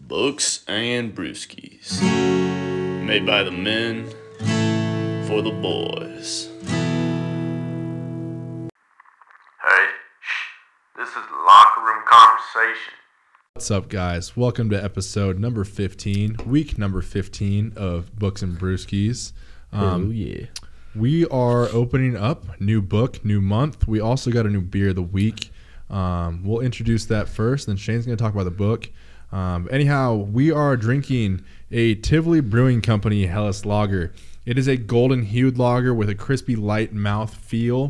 Books and Brewskis. Made by the men, for the boys. Hey, this is Locker Room Conversation. What's up, guys? Welcome to episode number 15, week number 15 of Books and Brewskis. Oh, yeah. We are opening up, new book, new month. We also got a new beer of the week. We'll introduce that first, then Shane's going to talk about the book. Anyhow, we are drinking a Tivoli Brewing Company Helles Lager. It is a golden-hued lager with a crispy light mouth feel,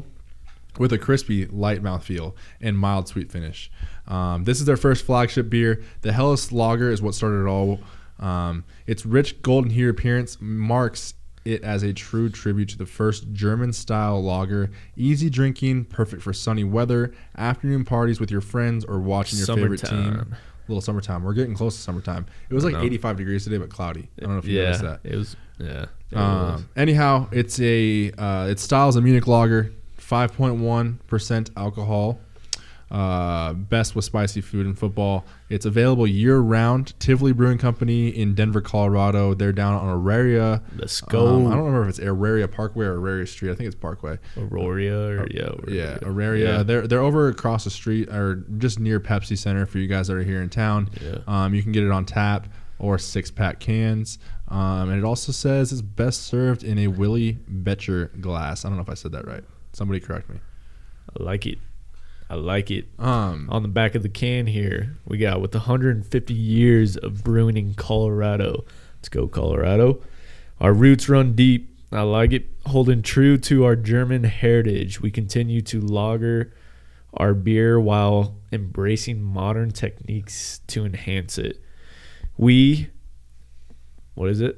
and mild sweet finish. This is their first flagship beer. The Helles Lager is what started it all. Its rich golden hue appearance marks it as a true tribute to the first German-style lager. Easy drinking, perfect for sunny weather, afternoon parties with your friends, or watching your favorite team. Little summertime. We're getting close to summertime. It was like 85 degrees today, but cloudy. I don't know if you noticed that. It was. Anyhow, it's its style is a Munich lager, 5.1% alcohol. Best with spicy food and football. It's available year-round. Tivoli Brewing Company in Denver, Colorado. They're down on Auraria. Let's go. I don't remember if it's Auraria Parkway or Auraria Street. I think it's Parkway. Auraria. Auraria. Yeah. They're over across the street or just near Pepsi Center for you guys that are here in town. Yeah. You can get it on tap or 6-pack cans. And it also says it's best served in a Willy Becher glass. I don't know if I said that right. Somebody correct me. I like it. On the back of the can here, we got with 150 years of brewing in Colorado. Let's go, Colorado. Our roots run deep. I like it. Holding true to our German heritage, we continue to lager our beer while embracing modern techniques to enhance it. What is it?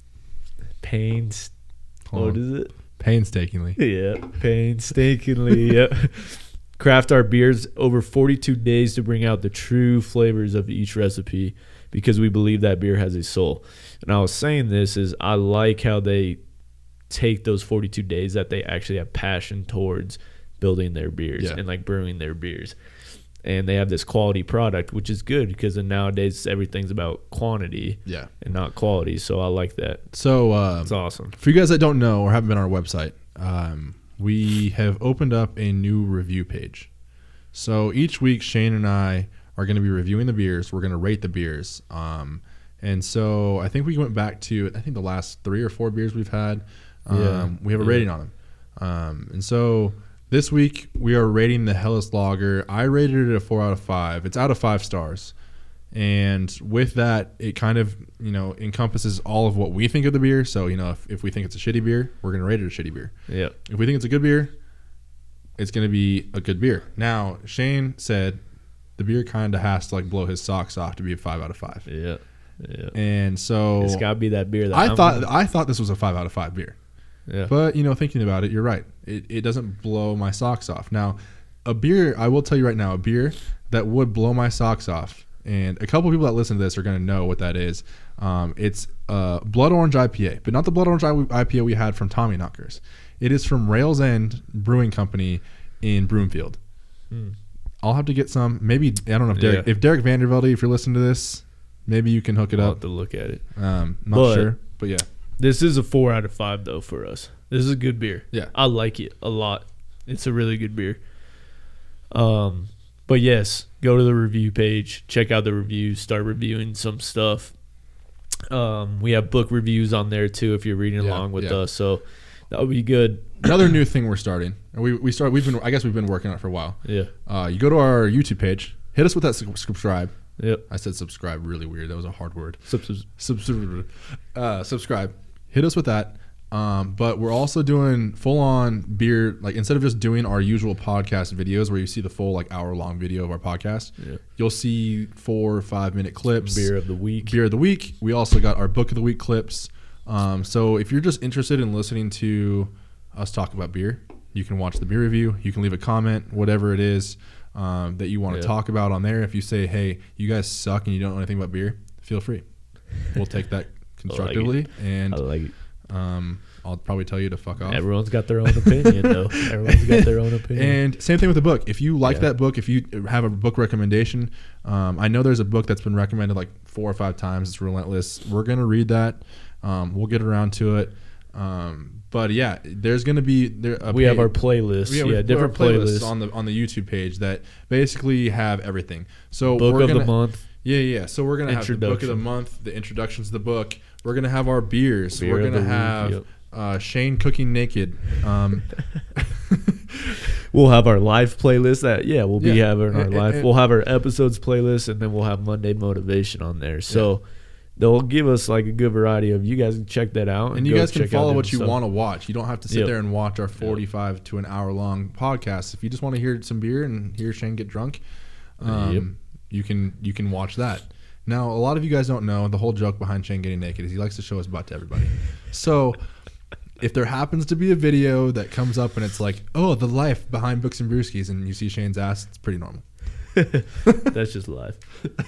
Painstakingly. Yeah, painstakingly. Yep. Craft our beers over 42 days to bring out the true flavors of each recipe because we believe that beer has a soul. And I was saying this is I like how they take those 42 days that they actually have passion towards building their beers and like brewing their beers. And they have this quality product, which is good because nowadays everything's about quantity and not quality. So I like that. So it's awesome. For you guys that don't know or haven't been on our website, we have opened up a new review page. So each week, Shane and I are going to be reviewing the beers. We're going to rate the beers. And so I think we went back to, the last 3 or 4 beers we've had. We have a rating on them. And so this week, we are rating the Helles Lager. I rated it a 4 out of 5. It's out of 5 stars. And with that, it kind of, encompasses all of what we think of the beer. So, if we think it's a shitty beer, we're going to rate it a shitty beer. Yeah. If we think it's a good beer, it's going to be a good beer. Now, Shane said the beer kind of has to blow his socks off to be a 5 out of 5. Yeah. And so it's got to be that beer that I thought this was a 5 out of 5 beer. Yeah. But, thinking about it, you're right. It doesn't blow my socks off. Now, a beer, I will tell you right now, a beer that would blow my socks off, and a couple of people that listen to this are going to know what that is. It's Blood Orange IPA, but not the Blood Orange IPA we had from Tommy Knockers. It is from Rails End Brewing Company in Broomfield. I'll have to get some. Maybe, I don't know if Derek Vandervelde, if you're listening to this, maybe you can hook it I'll up. have to look at it. Not sure, but yeah. This is a 4 out of 5 though for us. This is a good beer. Yeah. I like it a lot. It's a really good beer. But yes, go to the review page, check out the reviews, start reviewing some stuff. We have book reviews on there too if you're reading along with us, so that would be good. Another new thing we're starting. We've been working on it for a while. Yeah. You go to our YouTube page, hit us with that subscribe. Yep. I said subscribe really weird. That was a hard word. Subscribe. Hit us with that. But we're also doing full-on beer, instead of just doing our usual podcast videos where you see the full hour-long video of our podcast, you'll see 4 or 5 minute clips. Beer of the week. We also got our book of the week clips. So if you're just interested in listening to us talk about beer, you can watch the beer review. You can leave a comment, whatever it is that you want to talk about on there. If you say, hey, you guys suck and you don't know anything about beer, feel free. We'll take that constructively. I like it. I'll probably tell you to fuck off. Everyone's got their own opinion, though. Everyone's got their own opinion. And same thing with the book. If you like Yeah. that book, if you have a book recommendation, I know there's a book that's been recommended like 4 or 5 times. It's Relentless. We're gonna read that. We'll get around to it. But yeah, there's gonna be we have our playlists. we Different have playlists. on the YouTube page that basically have everything. So Book we're of gonna, the month. Yeah. So we're gonna have the book of the Introduction. month, the introductions to the book. We're gonna have our beers. Beer We're of gonna the have week, Shane cooking naked. We'll have our live playlist. We'll be Yeah. having our live. We'll have our episodes playlist, and then we'll have Monday motivation on there. So they'll give us like a good variety of. You guys can check that out, And you go guys can check out follow what different you stuff. want to watch. You don't have to sit Yep. there and watch our 45 to an hour long podcast. If you just want to hear some beer and hear Shane get drunk, you can watch that. Now, a lot of you guys don't know the whole joke behind Shane getting naked is he likes to show his butt to everybody. So if there happens to be a video that comes up and it's like, oh, the life behind Books and Brewskis, and you see Shane's ass, it's pretty normal. That's just live.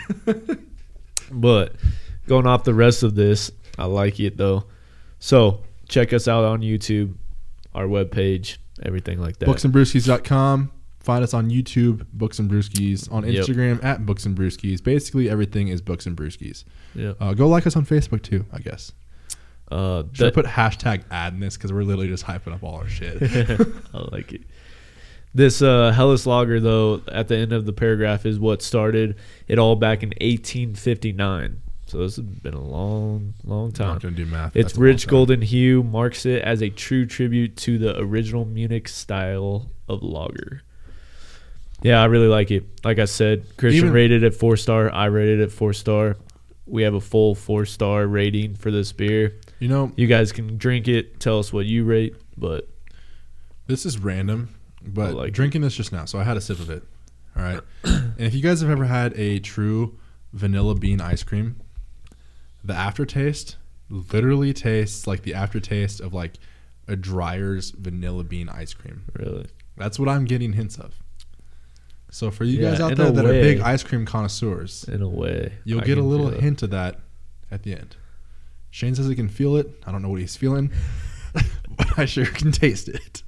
But going off the rest of this, I like it though. So check us out on YouTube, our webpage, everything like that. Booksandbrewskis.com. Find us on YouTube, Books and Brewskis. On Yep. Instagram, at Books and Brewskis. Basically, everything is Books and Brewskis. Yeah. Go like us on Facebook, too, I guess. Should I That- put hashtag ad in this? Because we're literally just hyping up all our shit. I like it. This Hellas Lager, though, at the end of the paragraph is what started it all back in 1859. So this has been a long, long I'm time. not going to do math. Its That's a long rich time. golden hue marks it as a true tribute to the original Munich style of lager. Yeah, I really like it. Like I said, Christian Even- rated it 4-star. I rated it 4-star. We have a full 4-star rating for this beer. You know, You guys can drink it. Tell us what you rate. But this is random, but I like drinking this just now, so I had a sip of it. All right. And if you guys have ever had a true vanilla bean ice cream, the aftertaste literally tastes like the aftertaste of like a Dreyer's vanilla bean ice cream. really, That's what I'm getting hints of. So for you Yeah, guys out in there a that are big way. ice cream connoisseurs, in a way, you'll I get a can little feel it. hint of that at the end. Shane says he can feel it. I don't know what he's feeling, but I sure can taste it.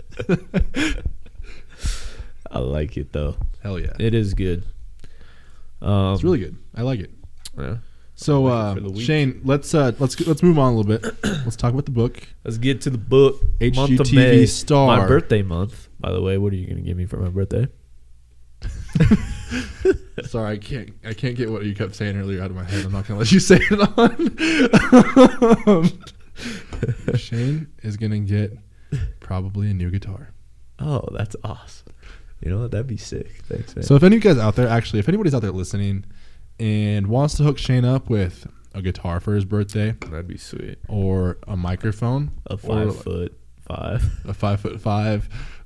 I like it though. Hell yeah. It is good. It's really good. I like it. Yeah. So Like it for the week. Shane, let's move on a little bit. Let's talk about the book. Let's get to the book. Month of HGTV May, star. my birthday month. By the way, what are you going to give me for my birthday? Sorry, I can't get what you kept saying earlier out of my head. I'm not gonna let you say it on. Shane is gonna get probably a new guitar. Oh, that's awesome. You know what? That'd be sick. Thanks, man. So if any of you guys out there, actually, if anybody's out there listening and wants to hook Shane up with a guitar for his birthday That'd be sweet. or a microphone, A or 5'5" a 5'5"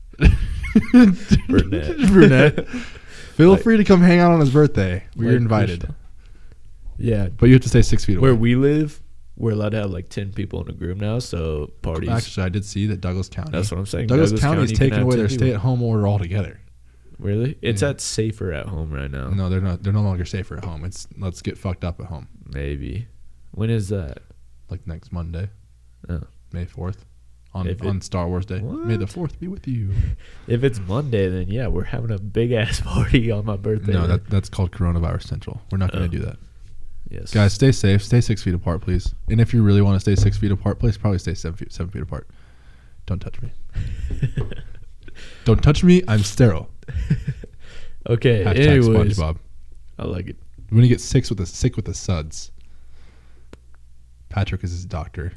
brunette. feel Like- free to come hang out on his birthday. We're Like invited, Krishna. Yeah. but you have to stay 6 feet away. Where we live, we're allowed to have like 10 people in a group now. So parties. Actually, I did see that Douglas County. That's what I'm saying. Douglas County is you can taking have away 10 their people. stay-at-home order altogether. Really? It's Yeah. at Safer at Home right now. No, they're not. They're no longer safer at home. It's let's get fucked up at home. Maybe. When is that? Like next Monday, Oh. May 4th, on If it- on Star Wars Day. May the What? 4th be with you. If it's Monday, then yeah, we're having a big ass party on my birthday. No, man. that's called Coronavirus Central. We're not going Oh. to do that, yes, guys. Stay safe. Stay 6 feet apart, please. And if you really want to stay 6 feet apart, please probably stay 7 feet apart. Don't touch me. Don't touch me. I'm sterile. Okay. Hashtag Anyways, SpongeBob. I like it. When you get sick with the suds, Patrick is his doctor.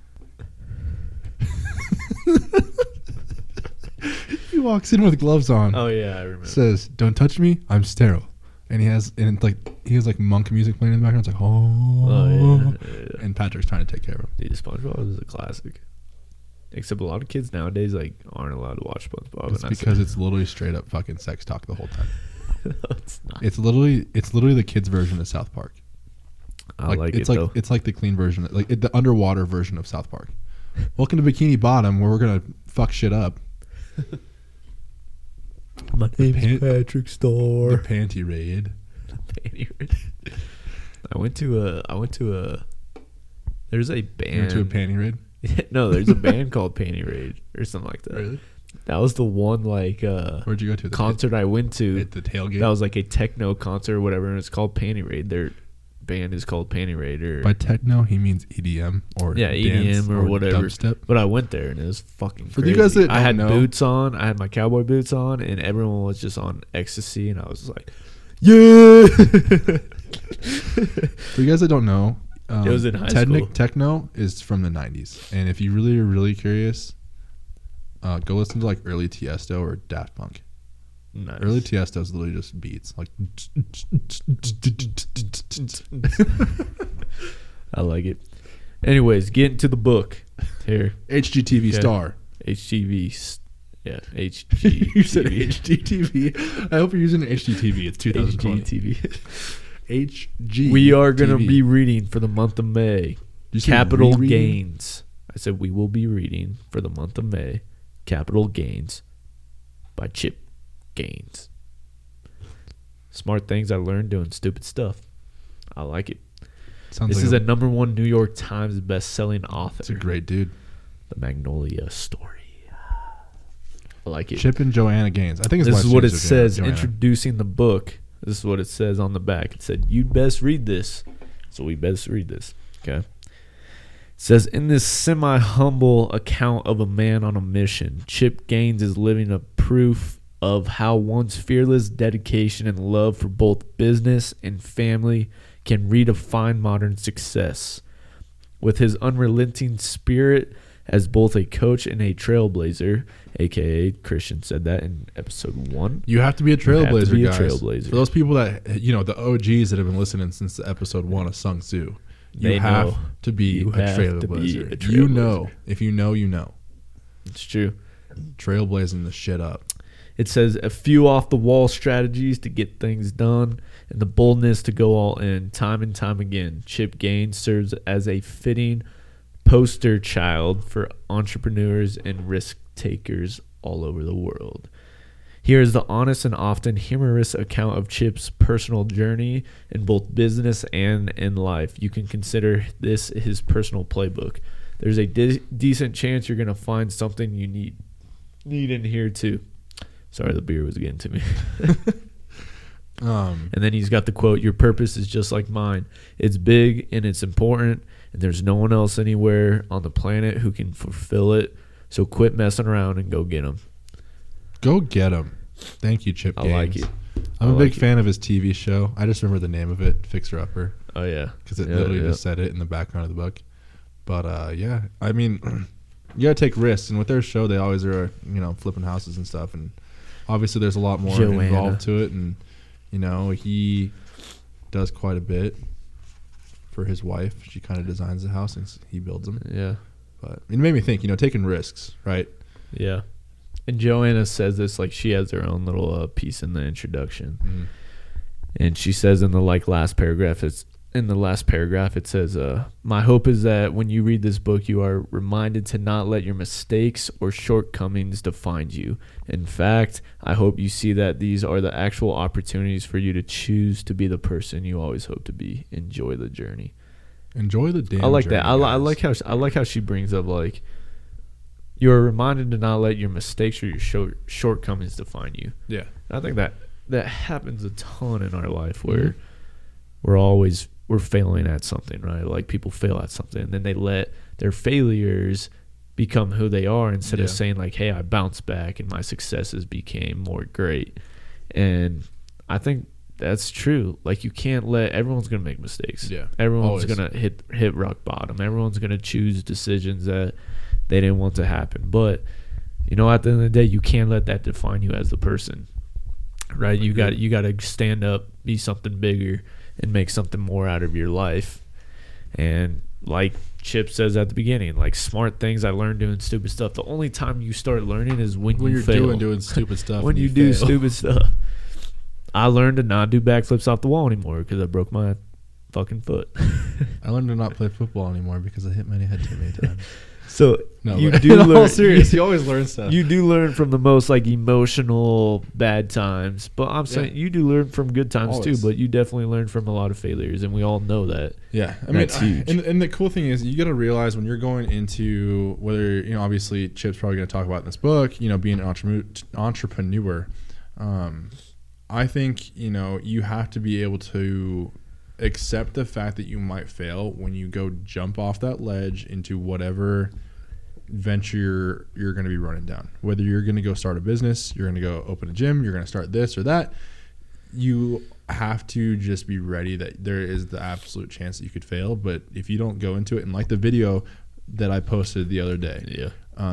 He walks in with gloves on. Oh yeah, I remember. Says, "Don't touch me. I'm sterile." And he has monk music playing in the background. It's like, oh, Oh yeah. and Patrick's trying to take care of him. Dude, SpongeBob is a classic. Except a lot of kids nowadays like aren't allowed to watch SpongeBob. It's and I because it's literally straight up fucking sex talk the whole time. no, it's not. It's literally the kids' version of South Park. I like it's it like though. it's like the clean version, the underwater version of South Park. Welcome to Bikini Bottom, where we're gonna fuck shit up. My name's pan- Patrick The Star. panty raid. I went to a. There's a band. You went to a panty raid. No, there's a band called Panty Raid or something like that. Really? That was the one like Where'd you go to? concert I went to. At the tailgate? That was like a techno concert or whatever, and it's called Panty Raid. Their band is called Panty Raid. Or By techno, he means EDM or yeah, dance EDM or whatever. dubstep. But I went there and it was fucking For crazy. you guys that I had don't know- boots on. I had my cowboy boots on, and everyone was just on ecstasy, and I was just like, yeah. For you guys that don't know, It was in high school. Techno is from the 90s. And if you really are really curious, go listen to like early Tiesto or Daft Punk. Nice. Early Tiesto is literally just beats. Like, I like it. Anyways, get into the book here. HGTV Okay. star. HGV. Yeah, HG. You said HGTV. I hope you're using HGTV. It's 2020. HGTV. HG. We are going to be reading for the month of May. You say Capital rereading? Gains. I said we will be reading for the month of May. Capital Gains by Chip Gaines. Smart things I learned doing stupid stuff. I like it. Sounds This like is a number one New York Times best-selling author. It's a great dude. The Magnolia Story. I like it. Chip and Joanna Gaines. I think it's This last is what it name's says Joanna. introducing the book. This is what it says on the back. It said, "You'd best read this." So we best read this. Okay. It says, in this semi-humble account of a man on a mission, Chip Gaines is living a proof of how one's fearless dedication and love for both business and family can redefine modern success. With his unrelenting spirit as both a coach and a trailblazer, aka Christian said that in episode 1. You have to be a have to trailblazer, be a guys. trailblazer. For those people that, the OGs that have been listening since the episode 1 of Sung Tzu, you They have know. to be You a have to be trailblazer. a You trailblazer. know. If you know, you know. It's true. Trailblazing the shit up. It says a few off-the-wall strategies to get things done and the boldness to go all in time and time again. Chip Gaines serves as a fitting poster child for entrepreneurs and risk takers all over the world. Here is the honest and often humorous account of Chip's personal journey in both business and in life. You can consider this his personal playbook. There's a decent chance you're going to find something you need in here too. Sorry, the beer was getting to me. And then he's got the quote, "Your purpose is just like mine. It's big and it's important, and there's no one else anywhere on the planet who can fulfill it. So quit messing around and go get them." Go get him. Thank you, Chip I Gaines. like it. I'm I a big like it. fan of his TV show. I just remember the name of it, Fixer Upper, Oh, yeah. because it Yeah, literally yeah. just said it in the background of the book. But, yeah, I mean, you got to take risks. And with their show, they always are, flipping houses and stuff. And obviously there's a lot more Joanna. involved to it. And, he does quite a bit for his wife. She kind of designs the house and he builds them. Yeah. But it made me think, taking risks, right? Yeah. And Joanna says this, like, she has her own little piece in the introduction. Mm. And she says in the last paragraph, it says, "My hope is that when you read this book, you are reminded to not let your mistakes or shortcomings define you. In fact, I hope you see that these are the actual opportunities for you to choose to be the person you always hope to be. Enjoy the journey." Enjoy the damn I like journey, that. I guys. like how she brings up, like, you're reminded to not let your mistakes or your shortcomings define you. Yeah. I think that happens a ton in our life where we're failing at something, right? Like, people fail at something and then they let their failures become who they are instead of Yeah. saying, like, hey, I bounced back and my successes became more great. And I think that's true. Like, you can't everyone's going to make mistakes. Yeah, Everyone's always. going to hit rock bottom. Everyone's going to choose decisions that they didn't want to happen. But, at the end of the day, you can't let that define you as the person. Right? You got to stand up, be something bigger, and make something more out of your life. And like Chip says at the beginning, like, smart things I learned doing stupid stuff. The only time you start learning is when you When you're fail. doing stupid stuff. When and you do fail. stupid stuff. I learned to not do backflips off the wall anymore because I broke my fucking foot. I learned to not play football anymore because I hit my head too many times. So No, you but do in learn. all serious, you always learn stuff. You do learn from the most like emotional bad times, but I'm saying you do learn from good times Always. too. But you definitely learn from a lot of failures, and we all know that. Yeah, I That's mean, huge. And the cool thing is, you got to realize when you're going into whether obviously Chip's probably going to talk about in this book, being an entrepreneur. I think you have to be able to accept the fact that you might fail when you go jump off that ledge into whatever venture you're going to be running down. Whether you're going to go start a business, you're going to go open a gym, you're going to start this or that, you have to just be ready that there is the absolute chance that you could fail. But if you don't go into it, and like the video that I posted the other day,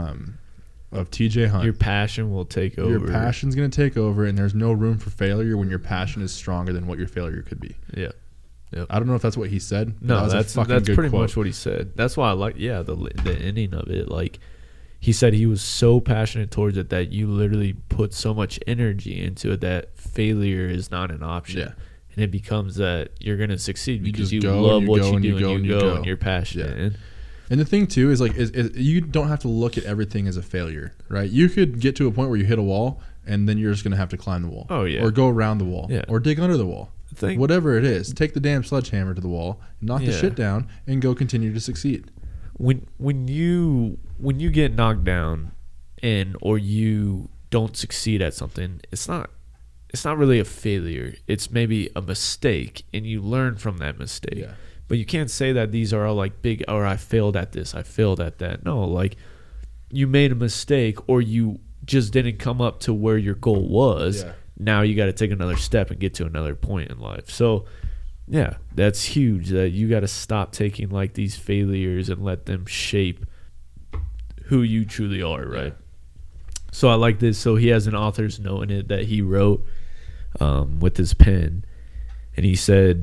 of TJ Hunt, Your passion will take over. your passion's going to take over, and there's no room for failure when your passion is stronger than what your failure could be. Yeah. I don't know if that's what he said. But No, that was that's a fucking that's good pretty quote. much what he said. That's why I like the ending of it. Like he said, he was so passionate towards it that you literally put so much energy into it that failure is not an option. Yeah. And it becomes that you're gonna succeed You because just you go love and you what go you and do you go and and you you go go. and you're passionate. Yeah. And And the thing too is like is you don't have to look at everything as a failure, right? You could get to a point where you hit a wall and then you're just gonna have to climb the wall. Oh, yeah. Or go around the wall. Yeah. Or dig under the wall. Whatever it is, take the damn sledgehammer to the wall, knock the Yeah. shit down, and go continue to succeed. when you get knocked down or you don't succeed at something, it's not really a failure. It's maybe a mistake, and you learn from that mistake. Yeah. But you can't say that these are all like big, or I failed at this, I failed at that. No, like you made a mistake, or you just didn't come up to where your goal was. Yeah. Now you got to take another step and get to another point in life. So yeah, that's huge, that you got to stop taking like these failures and let them shape who you truly are, right? So I like this. So he has an author's note in it that he wrote with his pen, and he said,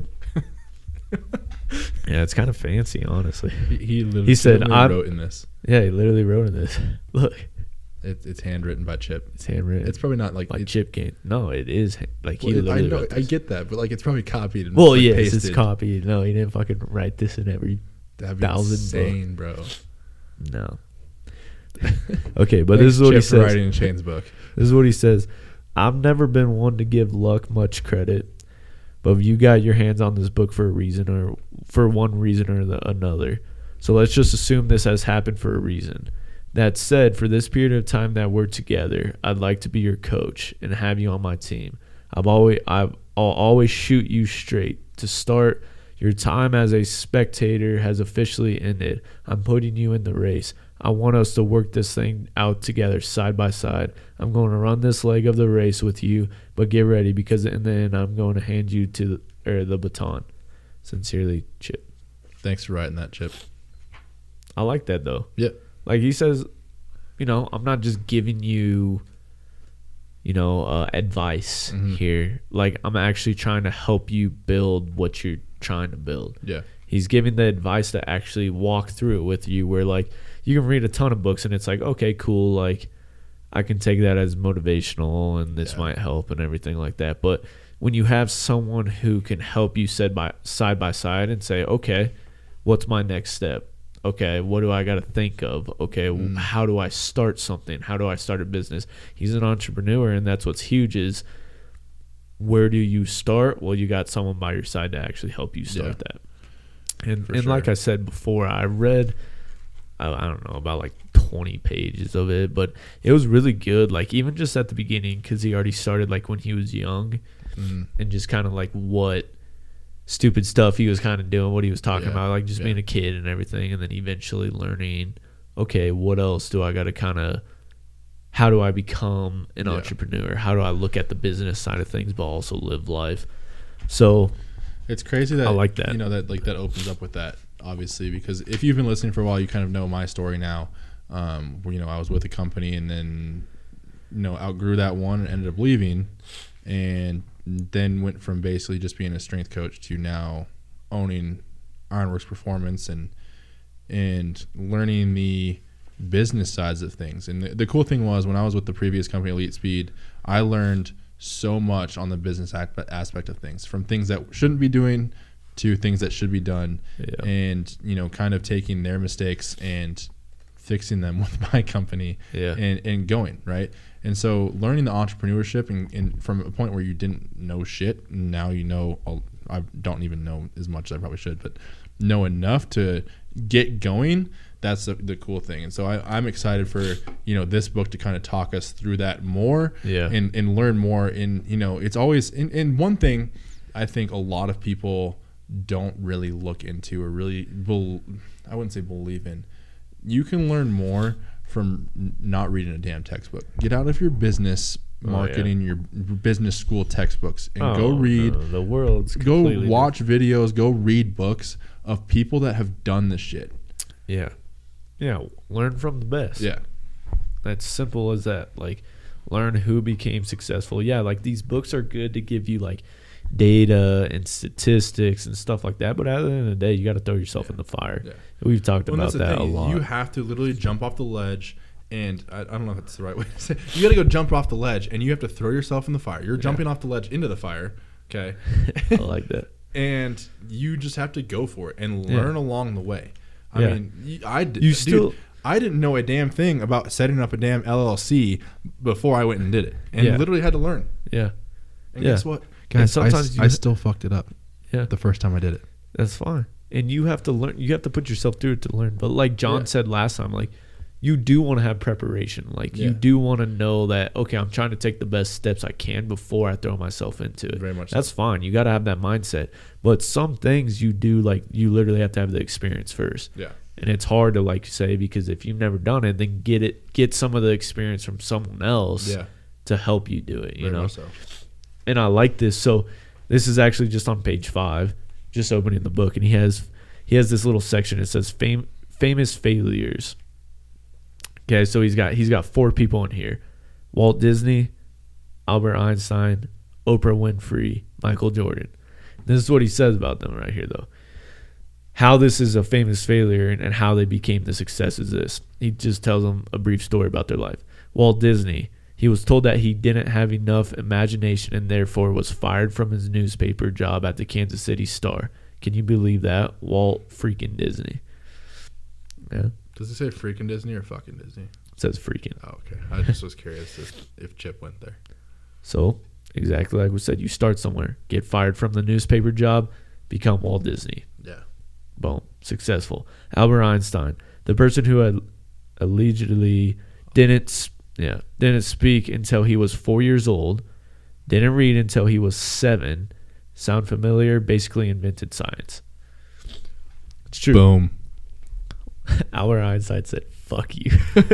yeah, it's kind of fancy, honestly. He literally He said, wrote in this. Yeah, he literally wrote in this. Look, It's handwritten by Chip. it's handwritten. It's probably not like by it's, Chip Game. No, it is like he well, literally I know, wrote I this. get that, but like it's probably copied and Well, like, yes, pasted. it's copied. No, he didn't fucking write this in every That'd be 1,000 insane, bro. no. Okay, but Thanks, this is what he Chip, for says. writing in Shane's book. This is what he says. I've never been one to give luck much credit, but you got your hands on this book for a reason, or for one reason or another. So let's just assume this has happened for a reason. That said, for this period of time that we're together, I'd like to be your coach and have you on my team. I'll always shoot you straight. To start, your time as a spectator has officially ended. I'm putting you in the race. I want us to work this thing out together side by side. I'm going to run this leg of the race with you, but get ready because in the end I'm going to hand you to the baton. Sincerely, Chip. Thanks for writing that, Chip. I like that though. Yeah. Like he says, I'm not just giving you, advice here. Like I'm actually trying to help you build what you're trying to build. Yeah. He's giving the advice to actually walk through it with you, where like you can read a ton of books and it's like, okay, cool. Like I can take that as motivational and this might help and everything like that. But when you have someone who can help you side by side and say, okay, what's my next step? Okay, what do I got to think of? Okay, how do I start something? How do I start a business? He's an entrepreneur, and that's what's huge is where do you start? Well, you got someone by your side to actually help you start that. And For like sure. I said before, I read, I don't know, about like 20 pages of it, but it was really good. Like even just at the beginning, because he already started like when he was young and just kind of like what stupid stuff he was kind of doing, what he was talking about, like just being a kid and everything, and then eventually learning, okay, what else do I got to kind of, how do I become an entrepreneur? How do I look at the business side of things but also live life? So It's crazy that I like that. That opens up with that, obviously, because if you've been listening for a while, you kind of know my story now. Where I was with a company and then outgrew that one and ended up leaving, and then went from basically just being a strength coach to now owning Ironworks Performance and learning the business sides of things. And the cool thing was, when I was with the previous company, Elite Speed, I learned so much on the business aspect of things, from things that shouldn't be doing to things that should be done, Yeah. and kind of taking their mistakes and fixing them with my company, Yeah. and going right. And so learning the entrepreneurship and from a point where you didn't know shit, now I don't even know as much as I probably should, but know enough to get going. That's the cool thing. And so I'm excited for this book to kind of talk us through that more, Yeah. and learn more. And it's always and one thing I think a lot of people don't really look into or really I wouldn't say believe in. You can learn more from not reading a damn textbook. Get out of your business marketing, your business school textbooks, and go read. No, the world's Go completely watch videos. Go read books of people that have done this shit. different. Yeah. Learn from the best. Yeah, That's simple as that. Like, learn who became successful. Yeah, like these books are good to give you like data and statistics and stuff like that. But at the end of the day, you got to throw yourself in the fire. Yeah. We've talked about that's the that a thing. lot. You have to literally jump off the ledge. And I don't know if that's the right way to say it. You got to go jump off the ledge, and you have to throw yourself in the fire. You're jumping off the ledge into the fire, okay? I like that. And you just have to go for it and learn along the way. I Yeah. mean, I didn't know a damn thing about setting up a damn LLC before I went and did it, and literally had to learn. Yeah. And Yeah. guess what, And guys? sometimes I still fucked it up. Yeah. The first time I did it. That's fine. And you have to learn. You have to put yourself through it to learn. But like John said last time, like, you do want to have preparation. Like, you do want to know that, okay, I'm trying to take the best steps I can before I throw myself into it. Very much That's fine. You got to have that mindset. But some things you do, like, you literally have to have the experience first. Yeah. And it's hard to, like, say, because if you've never done it, then get some of the experience from someone else to help you do it, you Very know? much so. And I like this. So this is actually just on page 5, just opening the book, and he has this little section. It says famous failures. Okay, so he's got 4 people in here: Walt Disney, Albert Einstein, Oprah Winfrey, Michael Jordan. This is what he says about them right here, though. How this is a famous failure and how they became the success is this. He just tells them a brief story about their life. Walt Disney, he was told that he didn't have enough imagination and therefore was fired from his newspaper job at the Kansas City Star. Can you believe that? Walt freaking Disney. Yeah. Does it say freaking Disney or fucking Disney? It says freaking. Oh, okay. I just was curious if Chip went there. So, exactly like we said, you start somewhere, get fired from the newspaper job, become Walt Disney. Yeah. Boom. Successful. Albert Einstein, the person who had allegedly didn't speak until he was 4 years old, didn't read until he was 7. Sound familiar? Basically invented science. It's true. Boom. Albert Einstein said, "Fuck you."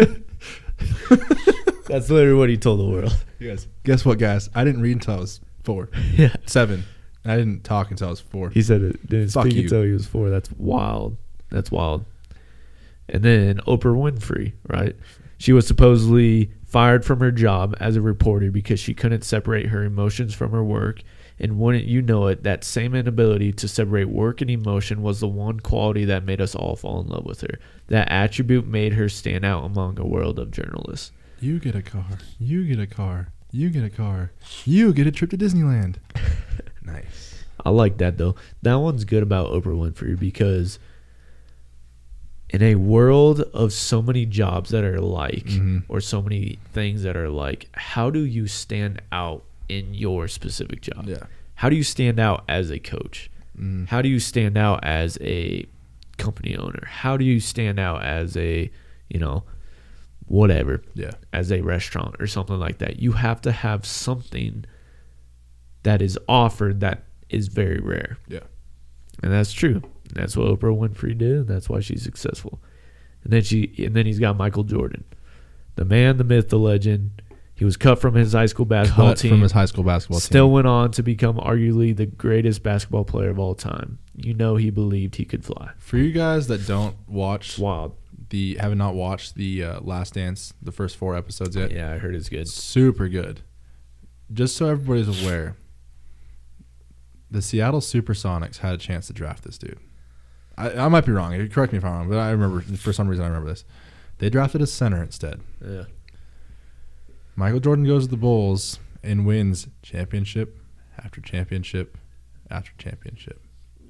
That's literally what he told the world. Yes. Guess what, guys? I didn't read until I was 4. Yeah. 7. I didn't talk until I was 4. He said it didn't Fuck speak you. until he was 4. That's wild. That's wild. And then Oprah Winfrey, right? She was supposedly fired from her job as a reporter because she couldn't separate her emotions from her work. And wouldn't you know it, that same inability to separate work and emotion was the one quality that made us all fall in love with her. That attribute made her stand out among a world of journalists. You get a car. You get a car. You get a car. You get a trip to Disneyland. Nice. I like that, though. That one's good about Oprah Winfrey because in a world of so many jobs that are like, or so many things that are like, how do you stand out in your specific job? Yeah. How do you stand out as a coach? How do you stand out as a company owner? How do you stand out as a, whatever, Yeah. as a restaurant or something like that? You have to have something that is offered that is very rare. Yeah. And that's true. That's what Oprah Winfrey did, and that's why she's successful. And then he's got Michael Jordan, the man, the myth, the legend. He was cut from his high school basketball Cut team. from his high school basketball Still team. went on to become arguably the greatest basketball player of all time. He believed he could fly. For you guys that don't watch It's wild. have not watched the Last Dance, the first 4 episodes yet. Yeah, I heard it's good. Super good. Just so everybody's aware, the Seattle Supersonics had a chance to draft this dude. I might be wrong. Correct me if I'm wrong, but I remember, for some reason I remember this. They drafted a center instead. Yeah. Michael Jordan goes to the Bulls and wins championship after championship after championship.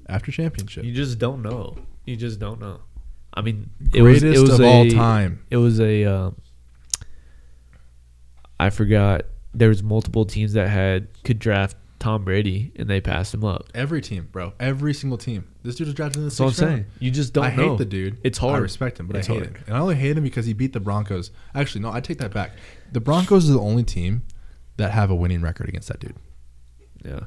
after championship. You just don't know. You just don't know. I mean, Greatest of all time. It was a. I forgot. There was multiple teams that could draft Tom Brady, and they passed him up. Every team, bro. Every single team. This dude was drafted in the That's what I'm sixth round. saying. You just don't I know. hate the dude. It's hard. I respect him, but It's I hate hard. him. And I only hate him because he beat the Broncos. Actually, no, I take that back. The Broncos are the only team that have a winning record against that dude. Yeah.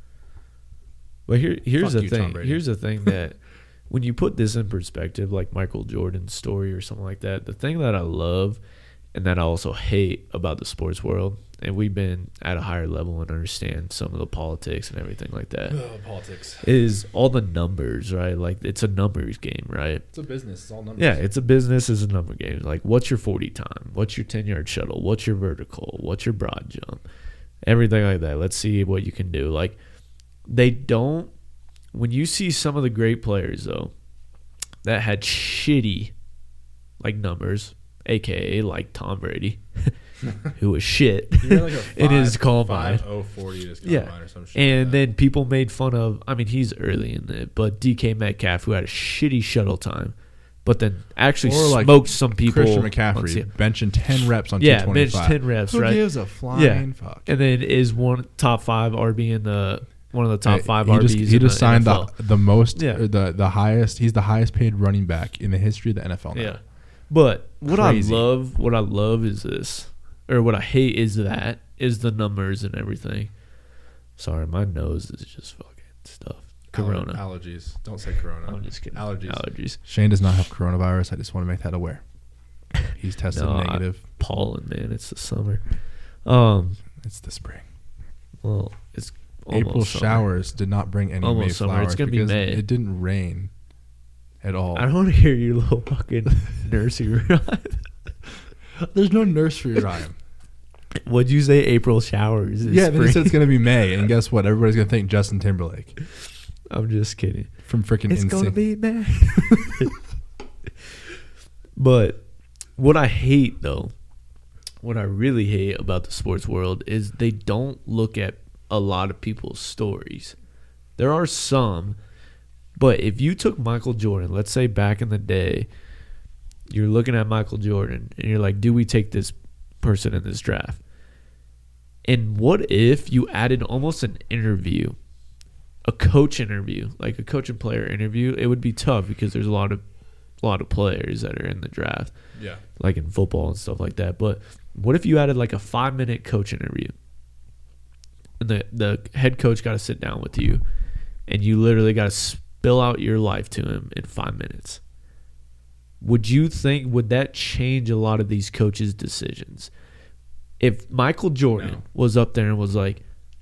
But here's Fuck the you, Tom thing. Brady. Here's the thing that when you put this in perspective, like Michael Jordan's story or something like that, the thing that I love and that I also hate about the sports world, and we've been at a higher level and understand some of the politics and everything like that, Politics. is all the numbers, right? Like, it's a numbers game, right? It's a business. It's all numbers. Yeah, it's a business, it's a number game. Like, what's your 40 time? What's your 10-yard shuttle? What's your vertical? What's your broad jump? Everything like that. Let's see what you can do. Like, they don't. When you see some of the great players, though, that had shitty, like, numbers, a.k.a. like Tom Brady, who was shit He had like a in his combine. 5.040 in his combine Yeah. or some shit. And like then people made fun of, I mean, he's early in it, but DK Metcalf, who had a shitty shuttle time, but then actually Or like smoked some people. Christian on McCaffrey CM. benching 10 reps on Yeah, 225. bench 10 reps, Who right? gives a flying fuck? And then is one top 5 RB in one of the top 5 he RBs. He just signed NFL. the most, Yeah. or the highest. He's the highest paid running back in the history of the NFL now. Yeah. But what Crazy. I love is this, or what I hate is the numbers and everything. Sorry, my nose is just fucking stuffed. Corona. Allergies. Don't say corona. I'm just kidding. Allergies. Allergies. Shane does not have coronavirus. I just want to make that aware. He's tested No, negative. Pollen, man. It's the summer. It's the spring. Well, it's almost April summer. showers did not bring any Almost May summer. flowers It's gonna be because May. it didn't rain at all. I don't want to hear your little fucking nursery rhyme. There's no nursery rhyme. What'd you say? April showers. is Yeah, then he said spring? it's gonna be May, and guess what? Everybody's gonna think Justin Timberlake I'm just kidding. from freaking It's NSYNC. gonna be May. But what I hate, though, what I really hate about the sports world is they don't look at a lot of people's stories. There are some, but if you took Michael Jordan, let's say back in the day, you're looking at Michael Jordan and you're like, do we take this person in this draft? And what if you added almost an interview, a coach interview, like a coach and player interview? It would be tough because there's a lot of players that are in the draft, Yeah. like in football and stuff like that. But what if you added like a 5-minute coach interview, and the head coach got to sit down with you, and you literally got to spill out your life to him in 5 minutes? Would that change a lot of these coaches' decisions? If Michael Jordan was up there and was like,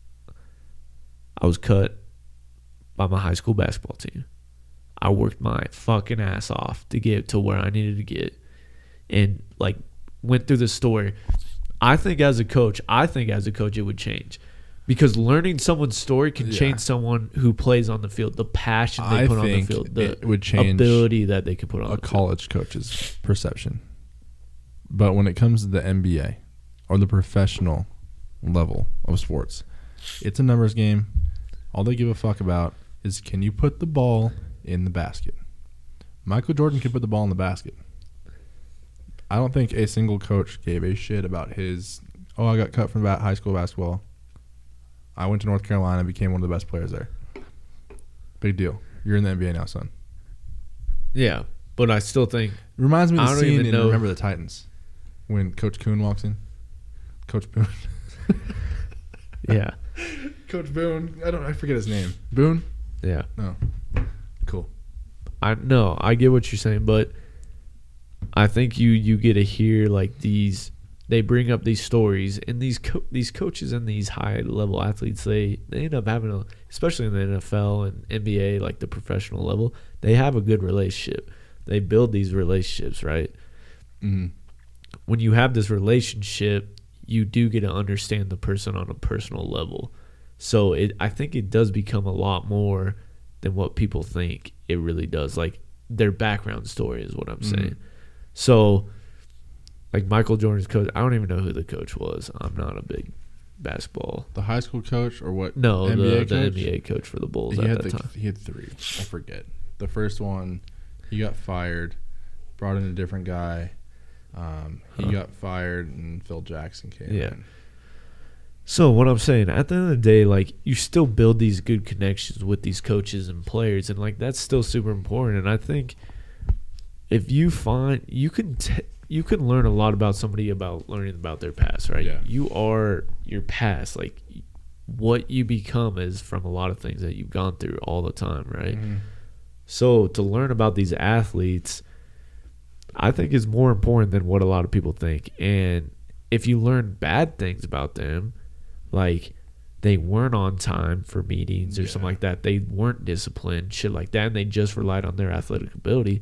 I was cut by my high school basketball team. I worked my fucking ass off to get to where I needed to get, and like went through the story. I think as a coach it would change, because learning someone's story can change someone who plays on the field, the passion they I put on the think field, the it would change ability that they could put on a the field. college coach's perception. But when it comes to the NBA or the professional level of sports, it's a numbers game. All they give a fuck about is, can you put the ball in the basket? Michael Jordan could put the ball in the basket. I don't think a single coach gave a shit about his, I got cut from high school basketball. I went to North Carolina and became one of the best players there. Big deal. You're in the NBA now, son. Yeah, but I still think Reminds me of I the don't scene even in know- Remember the Titans when Coach Kuhn walks in. Coach Boone. yeah, Coach Boone. I forget his name. Boone? yeah. No. Cool. I get what you're saying, but I think you get to hear like these. They bring up these stories, and these coaches and these high level athletes, they end up having especially in the NFL and NBA, like the professional level, they have a good relationship. They build these relationships, right? Mm-hmm. When you have this relationship, you do get to understand the person on a personal level. So I think it does become a lot more than what people think it really does. Like their background story is what I'm saying. So like Michael Jordan's coach, I don't even know who the coach was. I'm not a big basketball. The high school coach or what? No, NBA the coach? NBA coach for the Bulls He at had that time. he had 3. I forget. The first one, he got fired, brought in a different guy. He got fired, and Phil Jackson came in. So what I'm saying, at the end of the day, like, you still build these good connections with these coaches and players, and like that's still super important. And I think if you find you can learn a lot about somebody about learning about their past, right? Yeah. You are your past, like what you become is from a lot of things that you've gone through all the time, right? Mhm. So to learn about these athletes, I think is more important than what a lot of people think. And if you learn bad things about them, like they weren't on time for meetings or something like that, they weren't disciplined, shit like that, and they just relied on their athletic ability,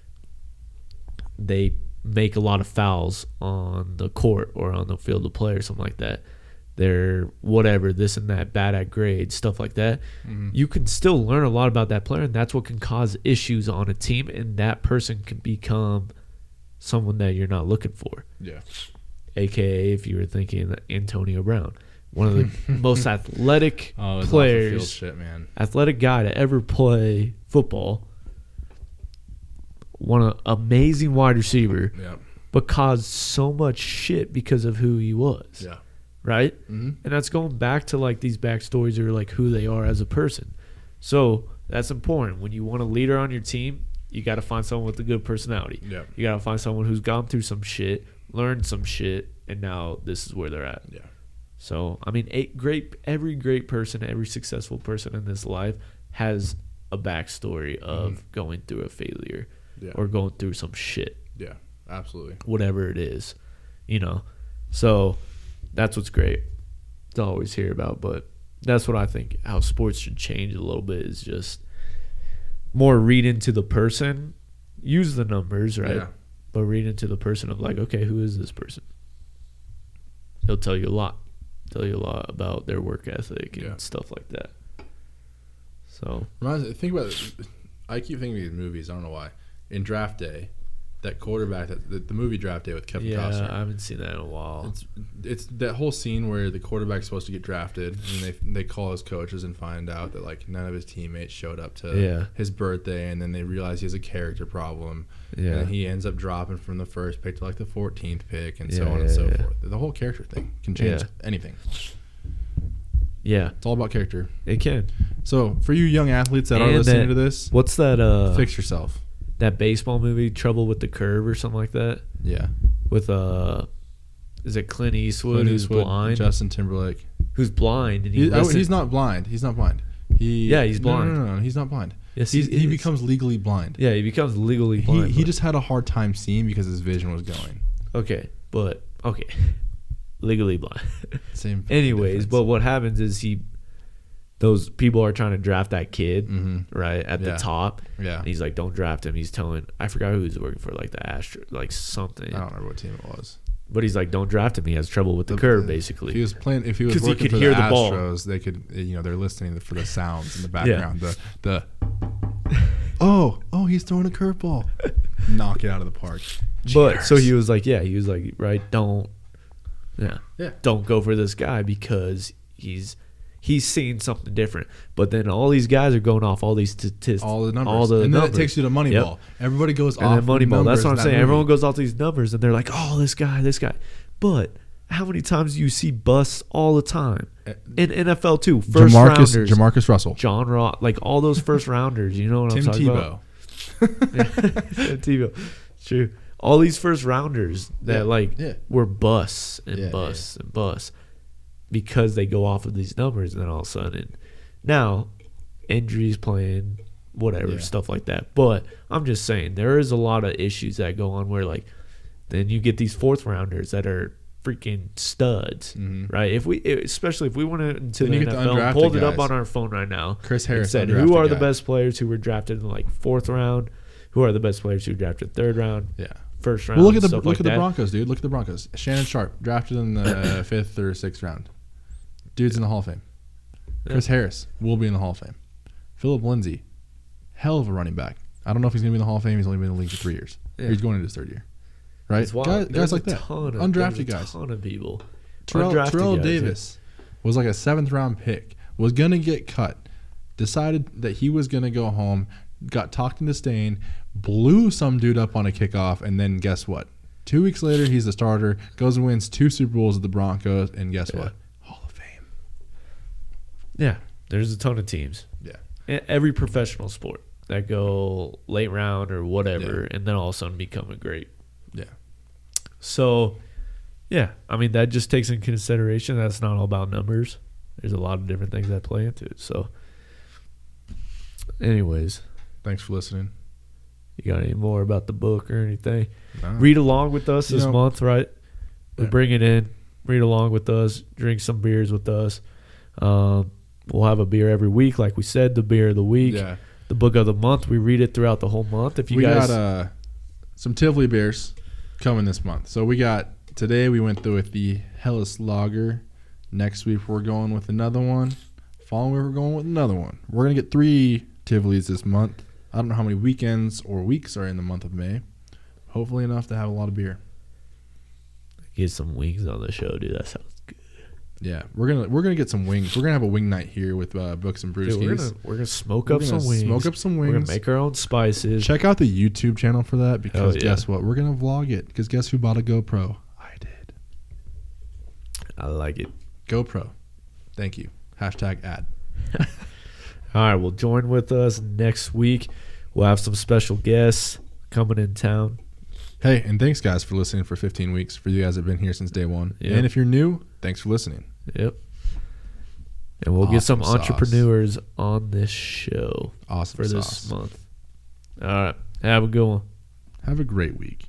they make a lot of fouls on the court or on the field of play or something like that. They're whatever, this and that, bad at grades, stuff like that. Mhm. You can still learn a lot about that player, and that's what can cause issues on a team, and that person can become someone that you're not looking for. Yeah. AKA, if you were thinking Antonio Brown, one of the most athletic It's off the field players, shit, man. athletic guy to ever play football, one of amazing wide receiver, Yeah. but caused so much shit because of who he was. Yeah. Right? Mm-hmm. And that's going back to like these backstories or like who they are as a person. So that's important. When you want a leader on your team, you got to find someone with a good personality. Yeah. You got to find someone who's gone through some shit, learned some shit, and now this is where they're at. Yeah. So, I mean, every great person, every successful person in this life has a backstory of going through a failure Yeah. or going through some shit, Yeah. Absolutely. whatever it is, you know. So that's what's great to always hear about. But that's what I think how sports should change a little bit is just more read into the person, use the numbers, right? Yeah. But read into the person of like, okay, who is this person? He'll tell you a lot. Tell you a lot about their work ethic and stuff like that. So Think about it. I keep thinking of these movies. I don't know why. In Draft Day, that quarterback, the movie Draft Day with Kevin Costner. I haven't seen that in a while. It's that whole scene where the quarterback's supposed to get drafted, and they call his coaches and find out that like none of his teammates showed up to his birthday, and then they realize he has a character problem, and he ends up dropping from the first pick to like the 14th pick, and so on and so forth. The whole character thing can change anything. Yeah, It's all about character. it can. So for you young athletes that are And listening to this, What's that? fix yourself. That baseball movie, Trouble with the Curve, or something like that. Yeah. With is it Clint Eastwood, who's blind? Justin Timberlake. Who's blind, and He's not blind. He's not blind. He's blind. No, he's not blind. Yes, he is. becomes legally blind. Yeah, he becomes legally blind. He just had a hard time seeing because his vision was going. Okay, legally blind. Same. Anyways, difference. but what happens is those people are trying to draft that kid, right, at the top. Yeah. And he's like, don't draft him. He's telling, I forgot who he was working for, like the Astro, like something. I don't remember what team it was. But he's like, don't draft him. He has trouble with the curve, basically. If he was playing, if he was 'Cause he working could for hear the the ball. Astros, they could, they're listening for the sounds in the background. Oh, he's throwing a curveball. Knock it out of the park. But so Cheers. he was like, right, don't go for this guy because he's seeing something different. But then all these guys are going off all these statistics, all the numbers, all the and then numbers. it takes you to Moneyball. Everybody goes And off then Moneyball. numbers That's what I'm in that saying. movie. Everyone goes off these numbers, and they're like, oh, this guy. But how many times do you see busts all the time in NFL too? First rounders, Jamarcus Russell, John Ross, like all those first rounders. You know what I'm Tim talking Tebow. about? Tim Tebow. It's true. All these first rounders that were busts and busts and busts because they go off of these numbers, and then all of a sudden, now injuries, playing, whatever, stuff like that. But I'm just saying there is a lot of issues that go on where like then you get these fourth rounders that are freaking studs, right? Especially if we went into Then the you get the NFL, undrafted pulled it up guys. on our phone right now, Chris Harris, and said undrafted who are the guy. best players who were drafted in like fourth round, who are the best players who were drafted third round, first round. Well, look at stuff like the that. Broncos, dude. Look at the Broncos. Shannon Sharp, drafted in the 5th or 6th round. Dude's in the Hall of Fame. Chris Harris will be in the Hall of Fame. Philip Lindsay, hell of a running back. I don't know if he's going to be in the Hall of Fame. He's only been in the league for 3 years. Or he's going into his 3rd year. Right? It's wild. Guys like that. Undrafted Undrafted guys. ton of people. Terrell Undrafted guys, Davis. was like a 7th round pick, was going to get cut, decided that he was going to go home, got talked into staying, blew some dude up on a kickoff, and then guess what? 2 weeks later, he's the starter, goes and wins 2 Super Bowls with the Broncos, and guess what? Hall of Fame. Yeah, there's a ton of teams. Yeah. In every professional sport that go late round or whatever, and then all of a sudden become a great. Yeah. So, yeah, I mean, that just takes in consideration that's not all about numbers. There's a lot of different things that play into it. So, anyways, Thanks for listening. you got any more about the book or anything? No. Read along with us this know, month, right? We yeah. bring it in, read along with us, drink some beers with us. We'll have a beer every week, like we said, the beer of the week, Yeah. the book of the month. We read it throughout the whole month. If you We guys, got some Tivoli beers coming this month. So today we went through with the Helles Lager. Next week we're going with another one. Following week we're going with another one. We're going to get 3 Tivolis this month. I don't know how many weekends or weeks are in the month of May. Hopefully enough to have a lot of beer. get some wings on the show, dude. That sounds good. Yeah, we're gonna get some wings. We're gonna have a wing night here with Books and Dude, Brewskis. we're gonna smoke up some wings. Smoke up some We're wings. gonna make our own spices. Check out the YouTube channel for that because Hell yeah. guess what? We're gonna vlog it. Because guess who bought a GoPro? I did. I like it. GoPro. Thank you. #ad. All right, well, join with us next week. We'll have some special guests coming in town. Hey, and thanks guys for listening for 15 weeks. For you guys that have been here since day one. Yep. And if you're new, thanks for listening. Yep. And we'll get some Awesome sauce. entrepreneurs on this show Awesome for sauce. this month. All right. Have a good one. Have a great week.